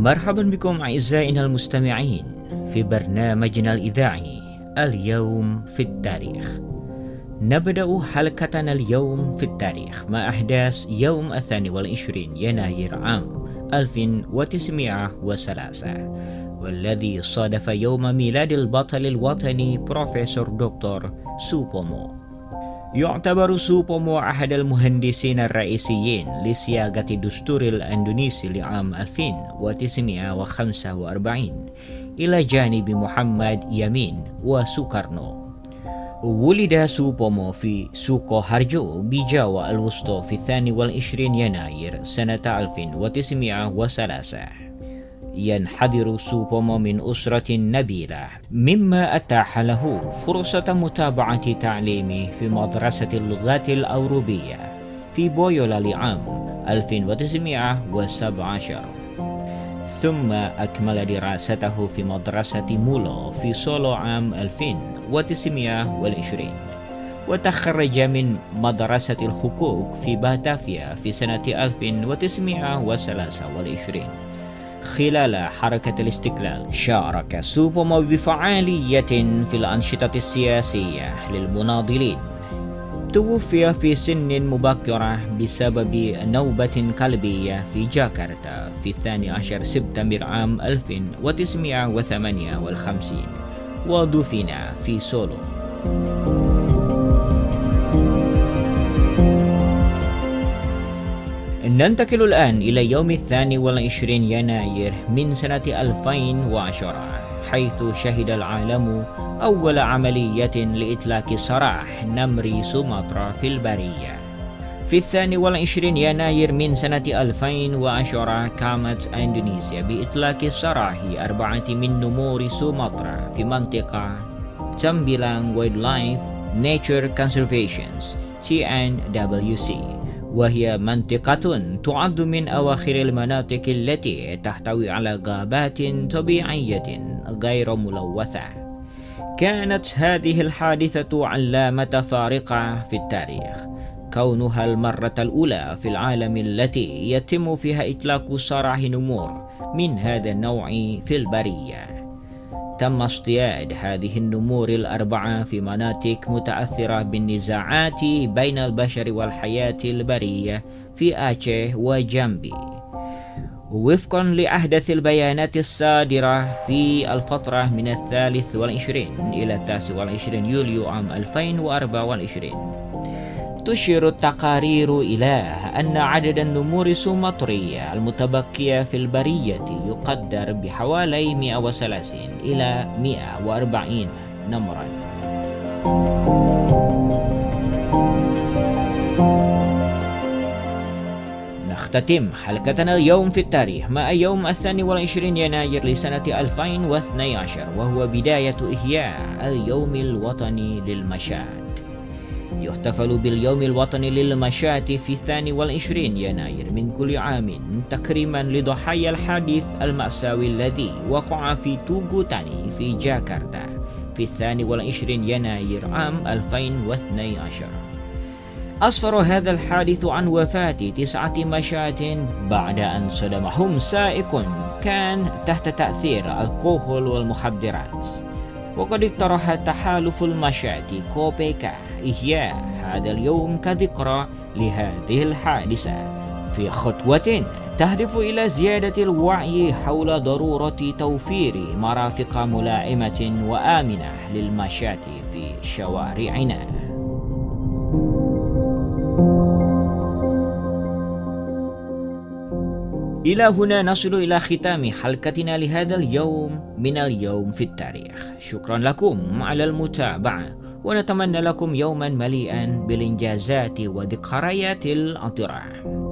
مرحبا بكم أعزائنا المستمعين في برنامجنا الإذاعي اليوم في التاريخ. نبدأ حلقتنا اليوم في التاريخ مع أحداث يوم 22 يناير عام 1903 والذي صادف يوم ميلاد البطل الوطني بروفيسور دكتور سوبومو. يعتبر سوبومو أحد المهندسين الرئيسيين لصياغة الدستور الأندونيسي لعام 1945 إلى جانب محمد يمين وسوكارنو. ولد سوبومو في سوكو هارجو بجاوا الوسطى في 22 يناير سنة 1903. ينحدر سوبومو من أسرة نبيلة، مما أتاح له فرصة متابعة تعليمه في مدرسة اللغات الأوروبية في بويولا لعام 1917، ثم أكمل دراسته في مدرسة مولو في سولو عام 1920، وتخرج من مدرسة الحقوق في باتافيا في سنة 1923. خلال حركة الاستقلال شارك سوبومو بفعالية في الأنشطة السياسية للمناضلين. توفي في سن مبكرة بسبب نوبة قلبية في جاكرتا في 12 سبتمبر عام 1958، ودفن في سولو. ننتقل الآن إلى يوم 22 يناير من سنة 2010، حيث شهد العالم أول عملية لإطلاق سراح نمر سومطرة في البرية. في 22 يناير من سنة 2010 قامت إندونيسيا بإطلاق سراح 4 من نمور سومطرة في منطقة تمبيلانج وايلدلايف نيتشر كونسرفيشنز TNWC، وهي منطقة تعد من أواخر المناطق التي تحتوي على غابات طبيعية غير ملوثة. كانت هذه الحادثة علامة فارقة في التاريخ، كونها المرة الأولى في العالم التي يتم فيها إطلاق سراح نمور من هذا النوع في البرية. تم اصطياد هذه النمور الأربعة في مناطق متأثرة بالنزاعات بين البشر والحياة البرية في آتشه وجامبي، وفقا لأحدث البيانات الصادرة في الفترة من 23 إلى 29 يوليو عام 2024. تشير التقارير إلى أن عدد النمور السومطرية المتبقية في البرية يقدر بحوالي 130 إلى 140 نمرا. نختتم حلقتنا اليوم في التاريخ مع يوم 22 يناير لسنة 2012، وهو بداية إحياء اليوم الوطني للمشاة. يحتفل باليوم الوطني للمشاة في 22 يناير من كل عام تكريما لضحايا الحادث المأساوي الذي وقع في توغوتاني في جاكرتا في 22 يناير عام 2012. أسفر هذا الحادث عن وفاة 9 مشاة بعد أن صدمهم سائق كان تحت تأثير الكحول والمخدرات. وقد اقترح تحالف المشاة كوبيكا إحياء هذا اليوم كذكرى لهذه الحادثة، في خطوة تهدف إلى زيادة الوعي حول ضرورة توفير مرافق ملائمة وآمنة للمشاة في شوارعنا. إلى هنا نصل إلى ختام حلقتنا لهذا اليوم من اليوم في التاريخ. شكرا لكم على المتابعة، ونتمنى لكم يوما مليئا بالإنجازات وذكريات العطرة.